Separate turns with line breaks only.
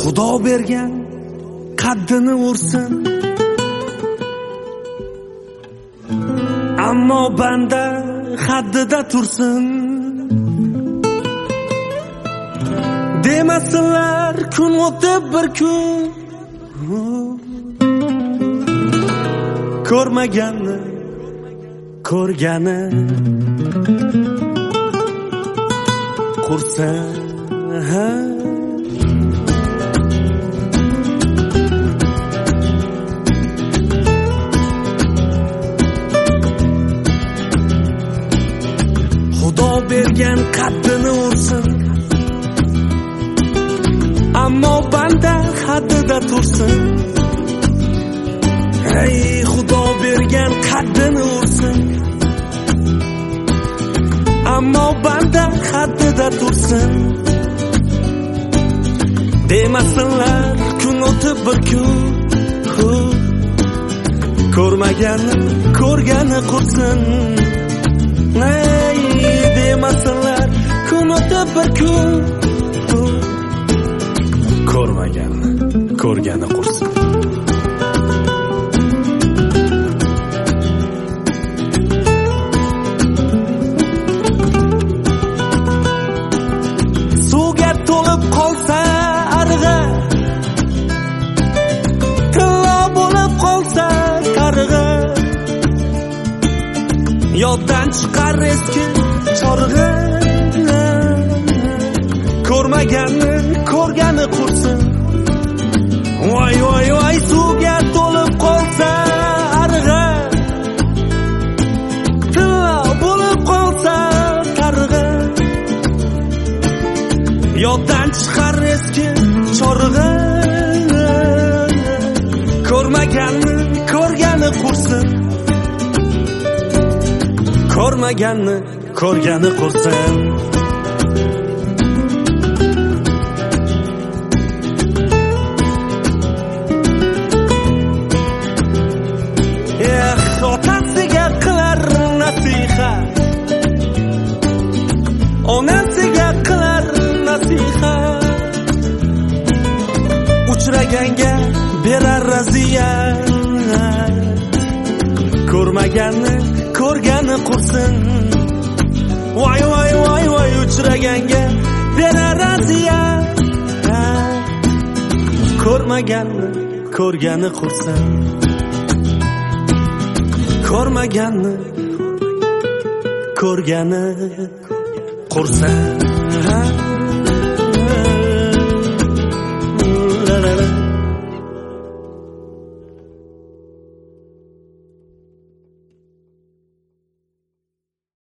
Xudo bergan qaddini ursin, ammo banda haddida tursin. Demasinlar kun o'tib bir kun ko'rmaganni ko'rgani qursin. Xudo bergan qaddini ursin, ammo banda haddida tursin. Ey Xudo bergan qaddini ursin, ammo banda haddida tursin. Demasinlar kun o'tib bir kun ko'rmaganni ko'rgani qursin. Ey demasinlar kun o'tib bir kun ko'rmaganni ko'rgani qursin. Suvga to'lib qolsa arg'a, tillo bo'lib qolsa qarg'a, yoddan chiqar eski chorg'a. Ko'rmaganni ko'rgani qursin. Voy voy voy, suvga to'lib qolsa arg'a, tillo bo'lib qolsa qarg'a, yoddan chiqar eski chorg'a. Ko'rmaganni ko'rgani qursin, ko'rmaganni ko'rgani qursin. Otasiga qilar nasihat, onasiga qilar nasihat, uchraganga berar raziyat. Ko'rmaganni ko'rgani qursin. Voy voy voy voy, uchraganga berar raziyat. Ko'rmaganni ko'rgani qursin, ko'rmaganni ko'rgani qursin.